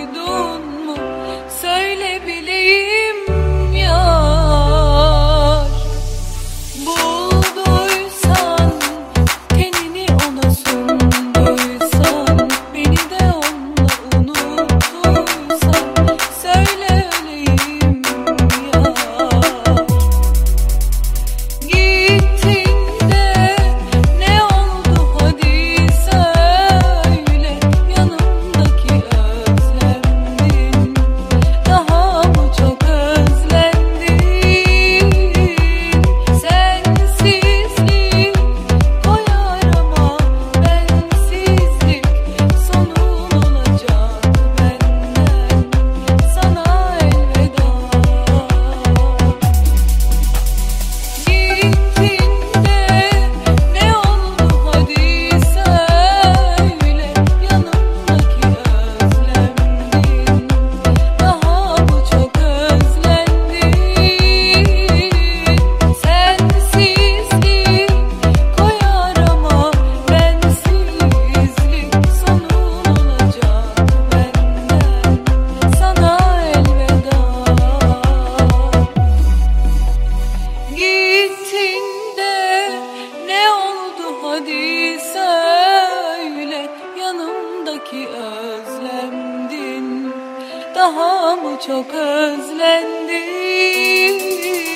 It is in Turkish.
duydun mu? Söyle bileyim yar. Bulduysan, tenini ona sunduysan, beni de onunla unuttuysan, söyle öleyim yar. Gittin de ne oldu hadi söyle, yanımdaki özlemdin, daha mı çok özlendin? Sensizlik koyar ama bensizlik sonun olacak benden sana elveda. Gittin de ne oldu hadi söyle, yanımdaki özlemdin, daha mı çok özlendin? Sensizlik koyar ama bensizlik sonun olacak benden sana elveda. Gittin de ne oldu hadi söyle, yanımdaki özlemdin, daha mı çok özlendin?